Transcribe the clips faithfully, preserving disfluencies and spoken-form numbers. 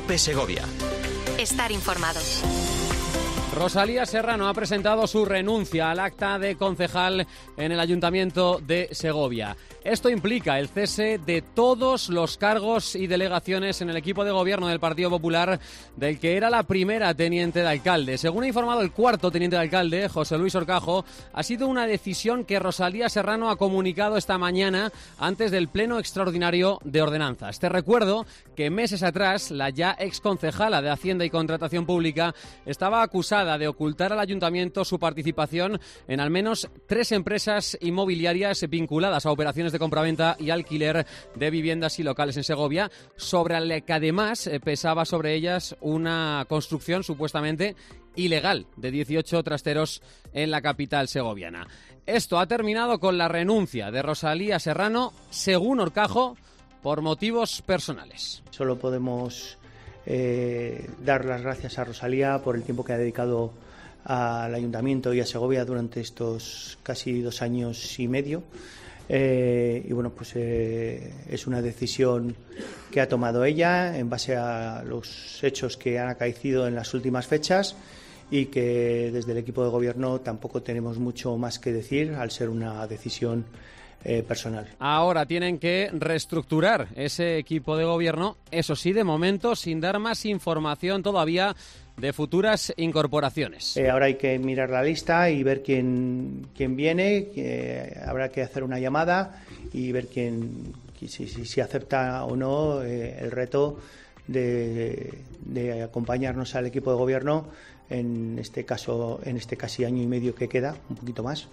COPE Segovia. Estar informado. Rosalía Serrano ha presentado su renuncia al acta de concejal en el Ayuntamiento de Segovia. Esto implica el cese de todos los cargos y delegaciones en el equipo de gobierno del Partido Popular, del que era la primera teniente de alcalde. Según ha informado el cuarto teniente de alcalde, José Luis Orcajo, ha sido una decisión que Rosalía Serrano ha comunicado esta mañana antes del pleno extraordinario de ordenanzas. Te recuerdo que meses atrás la ya exconcejala de Hacienda y Contratación Pública estaba acusada de ocultar al ayuntamiento su participación en al menos tres empresas inmobiliarias vinculadas a operaciones de compraventa y alquiler de viviendas y locales en Segovia, sobre la que además pesaba sobre ellas una construcción supuestamente ilegal de dieciocho trasteros en la capital segoviana. Esto ha terminado con la renuncia de Rosalía Serrano, según Orcajo, por motivos personales. Solo podemos eh, dar las gracias a Rosalía por el tiempo que ha dedicado al Ayuntamiento y a Segovia durante estos casi dos años y medio. Eh, y bueno, pues eh, es una decisión que ha tomado ella en base a los hechos que han acaecido en las últimas fechas y que desde el equipo de gobierno tampoco tenemos mucho más que decir al ser una decisión eh, personal. Ahora tienen que reestructurar ese equipo de gobierno, eso sí, de momento sin dar más información todavía de futuras incorporaciones. Eh, ahora hay que mirar la lista y ver quién, quién viene, que habrá que hacer una llamada y ver quién, si, si, si acepta o no eh, el reto de, de acompañarnos al equipo de gobierno en este caso, en este casi año y medio que queda, un poquito más.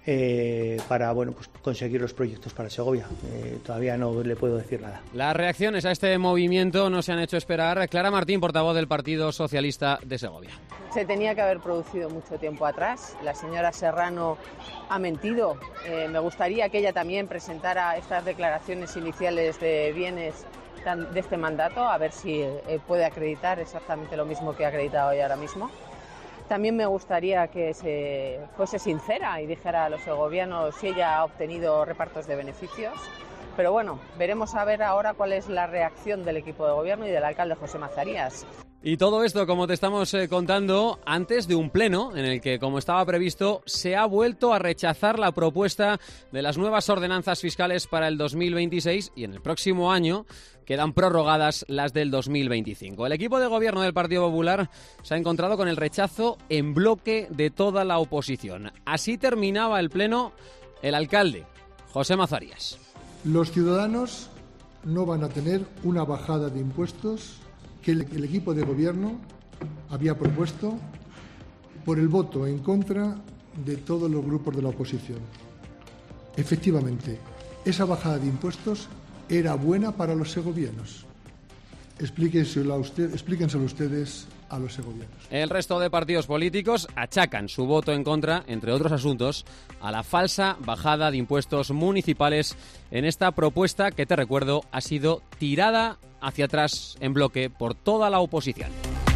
Eh, para bueno pues conseguir los proyectos para Segovia. Eh, todavía no le puedo decir nada. Las reacciones a este movimiento no se han hecho esperar. Clara Martín, portavoz del Partido Socialista de Segovia. Se tenía que haber producido mucho tiempo atrás. La señora Serrano ha mentido. Eh, me gustaría que ella también presentara estas declaraciones iniciales de bienes de este mandato, a ver si eh, puede acreditar exactamente lo mismo que ha acreditado hoy ahora mismo. También me gustaría que se fuese sincera y dijera a los segovianos si ella ha obtenido repartos de beneficios. Pero bueno, veremos a ver ahora cuál es la reacción del equipo de gobierno y del alcalde José Mazarías. Y todo esto, como te estamos eh, contando, antes de un pleno en el que, como estaba previsto, se ha vuelto a rechazar la propuesta de las nuevas ordenanzas fiscales para el dos mil veintiséis y en el próximo año quedan prorrogadas las del dos mil veinticinco. El equipo de gobierno del Partido Popular se ha encontrado con el rechazo en bloque de toda la oposición. Así terminaba el pleno el alcalde, José Mazarías. Los ciudadanos no van a tener una bajada de impuestos que el, el equipo de gobierno había propuesto por el voto en contra de todos los grupos de la oposición. Efectivamente, esa bajada de impuestos era buena para los segovianos. Explíquenselo, a usted, explíquenselo ustedes a los segovianos. El resto de partidos políticos achacan su voto en contra, entre otros asuntos, a la falsa bajada de impuestos municipales en esta propuesta que, te recuerdo, ha sido tirada hacia atrás en bloque por toda la oposición.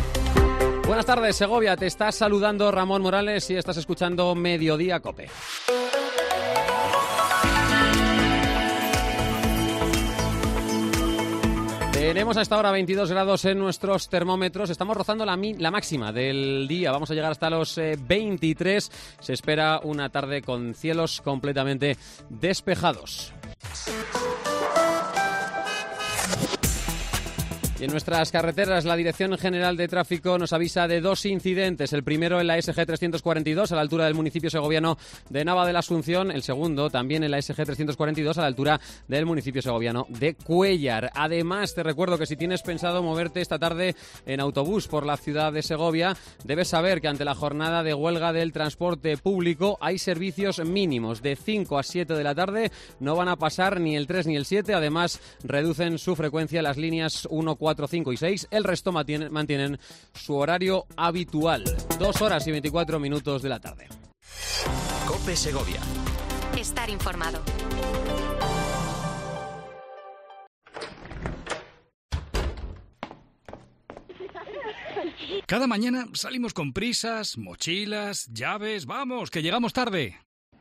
Buenas tardes, Segovia. Te está saludando Ramón Morales y estás escuchando Mediodía COPE. Tenemos a esta hora veintidós grados en nuestros termómetros. Estamos rozando la, mi- la máxima del día. Vamos a llegar hasta los eh, veintitrés. Se espera una tarde con cielos completamente despejados. Y en nuestras carreteras, la Dirección General de Tráfico nos avisa de dos incidentes. El primero en la ese ge trescientos cuarenta y dos, a la altura del municipio segoviano de Nava de la Asunción. El segundo también en la ese ge trescientos cuarenta y dos, a la altura del municipio segoviano de Cuéllar. Además, te recuerdo que si tienes pensado moverte esta tarde en autobús por la ciudad de Segovia, debes saber que ante la jornada de huelga del transporte público hay servicios mínimos. De cinco a siete de la tarde no van a pasar ni el tres ni el siete. Además, reducen su frecuencia las líneas uno, cuatro, cinco y seis. El resto mantienen, mantienen su horario habitual. Dos horas y veinticuatro minutos de la tarde. COPE Segovia. Estar informado. Cada mañana salimos con prisas, mochilas, llaves. ¡Vamos, que llegamos tarde!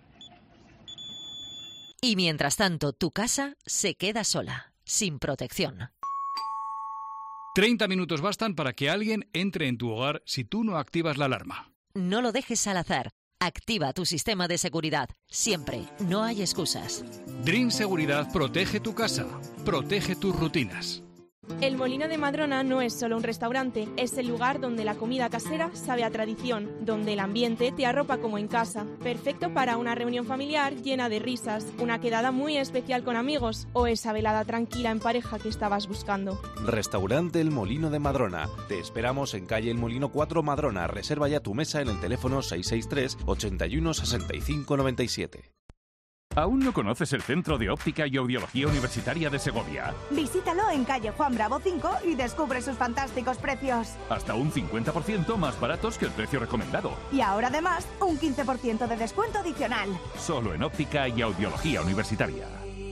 Y mientras tanto, tu casa se queda sola, sin protección. treinta minutos bastan para que alguien entre en tu hogar si tú no activas la alarma. No lo dejes al azar. Activa tu sistema de seguridad. Siempre. No hay excusas. Dream Seguridad protege tu casa. Protege tus rutinas. El Molino de Madrona no es solo un restaurante, es el lugar donde la comida casera sabe a tradición, donde el ambiente te arropa como en casa, perfecto para una reunión familiar llena de risas, una quedada muy especial con amigos o esa velada tranquila en pareja que estabas buscando. Restaurante El Molino de Madrona. Te esperamos en calle El Molino cuatro Madrona. Reserva ya tu mesa en el teléfono seis seis tres, ochenta y uno, sesenta y cinco noventa y siete. ¿Aún no conoces el Centro de Óptica y Audiología Universitaria de Segovia? Visítalo en calle Juan Bravo cinco y descubre sus fantásticos precios. Hasta un cincuenta por ciento más baratos que el precio recomendado. Y ahora además, un quince por ciento de descuento adicional. Solo en Óptica y Audiología Universitaria.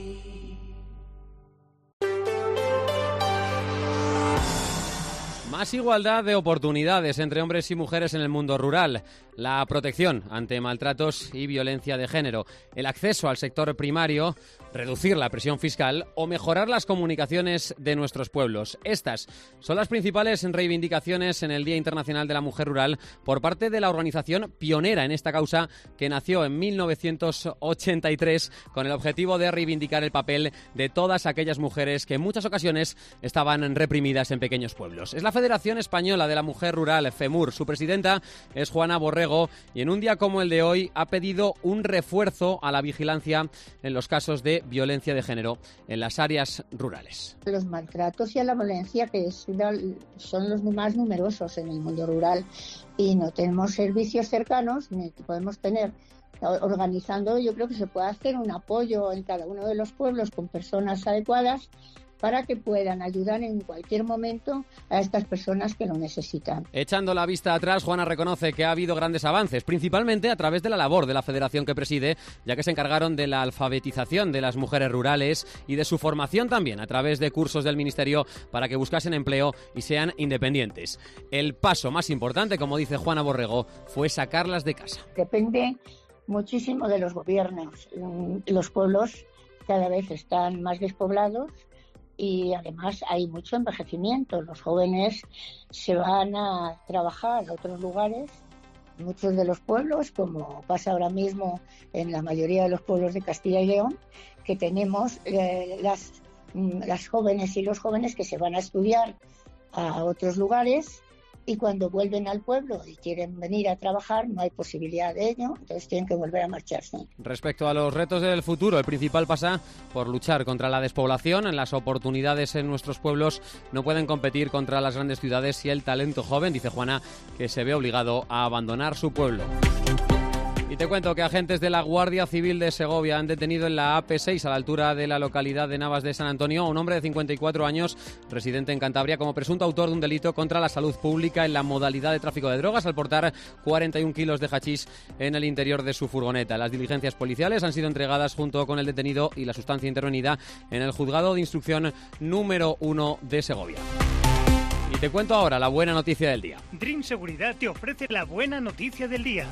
Más igualdad de oportunidades entre hombres y mujeres en el mundo rural, la protección ante maltratos y violencia de género, el acceso al sector primario, reducir la presión fiscal o mejorar las comunicaciones de nuestros pueblos. Estas son las principales reivindicaciones en el Día Internacional de la Mujer Rural por parte de la organización pionera en esta causa que nació en mil novecientos ochenta y tres con el objetivo de reivindicar el papel de todas aquellas mujeres que en muchas ocasiones estaban reprimidas en pequeños pueblos. Es la Federación Española de la Mujer Rural, FEMUR. Su presidenta es Juana Borrego y en un día como el de hoy ha pedido un refuerzo a la vigilancia en los casos de violencia de género en las áreas rurales. Los maltratos y la violencia que es, son los más numerosos en el mundo rural y no tenemos servicios cercanos ni podemos tener. Organizando, yo creo que se puede hacer un apoyo en cada uno de los pueblos con personas adecuadas para que puedan ayudar en cualquier momento a estas personas que lo necesitan. Echando la vista atrás, Juana reconoce que ha habido grandes avances, principalmente a través de la labor de la federación que preside, ya que se encargaron de la alfabetización de las mujeres rurales y de su formación también, a través de cursos del Ministerio para que buscasen empleo y sean independientes. El paso más importante, como dice Juana Borrego, fue sacarlas de casa. Depende muchísimo de los gobiernos. Los pueblos cada vez están más despoblados y además hay mucho envejecimiento. Los jóvenes se van a trabajar a otros lugares, muchos de los pueblos, como pasa ahora mismo en la mayoría de los pueblos de Castilla y León, que tenemos eh, las, las jóvenes y los jóvenes que se van a estudiar a otros lugares y cuando vuelven al pueblo y quieren venir a trabajar no hay posibilidad de ello, entonces tienen que volver a marcharse. Respecto a los retos del futuro, el principal pasa por luchar contra la despoblación. Las oportunidades en nuestros pueblos no pueden competir contra las grandes ciudades y el talento joven, dice Juana, que se ve obligado a abandonar su pueblo. Y te cuento que agentes de la Guardia Civil de Segovia han detenido en la A P seis, a la altura de la localidad de Navas de San Antonio, a un hombre de cincuenta y cuatro años, residente en Cantabria, como presunto autor de un delito contra la salud pública en la modalidad de tráfico de drogas al portar cuarenta y un kilos de hachís en el interior de su furgoneta. Las diligencias policiales han sido entregadas junto con el detenido y la sustancia intervenida en el juzgado de instrucción número uno de Segovia. Y te cuento ahora la buena noticia del día. Dream Seguridad te ofrece la buena noticia del día.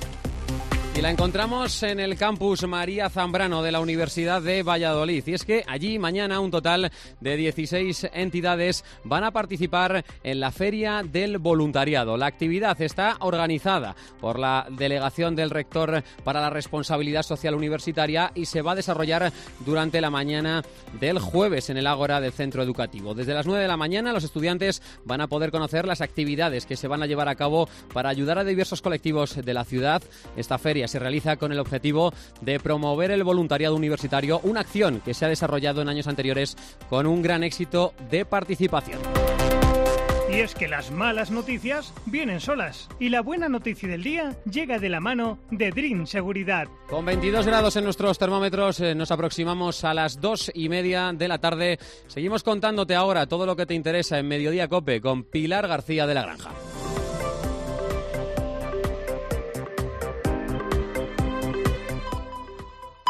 Y la encontramos en el campus María Zambrano de la Universidad de Valladolid. Y es que allí mañana un total de dieciséis entidades van a participar en la Feria del Voluntariado. La actividad está organizada por la Delegación del Rector para la Responsabilidad Social Universitaria y se va a desarrollar durante la mañana del jueves en el Ágora del Centro Educativo. Desde las nueve de la mañana los estudiantes van a poder conocer las actividades que se van a llevar a cabo para ayudar a diversos colectivos de la ciudad. Esta feria se realiza con el objetivo de promover el voluntariado universitario, una acción que se ha desarrollado en años anteriores con un gran éxito de participación. Y es que las malas noticias vienen solas y la buena noticia del día llega de la mano de Dream Seguridad. Con veintidós grados en nuestros termómetros eh, nos aproximamos a las dos y media de la tarde. Seguimos contándote ahora todo lo que te interesa en Mediodía Cope con Pilar García de la Granja.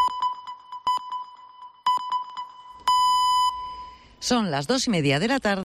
Son las dos y media de la tarde.